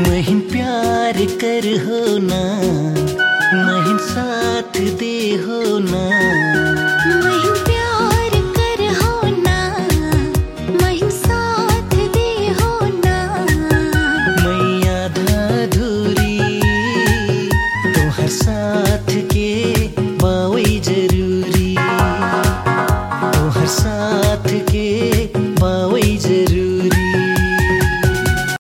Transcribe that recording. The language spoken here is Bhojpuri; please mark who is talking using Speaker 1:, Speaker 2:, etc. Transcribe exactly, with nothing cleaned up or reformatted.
Speaker 1: महिन प्यार कर हो ना, महिन साथ दे हो ना।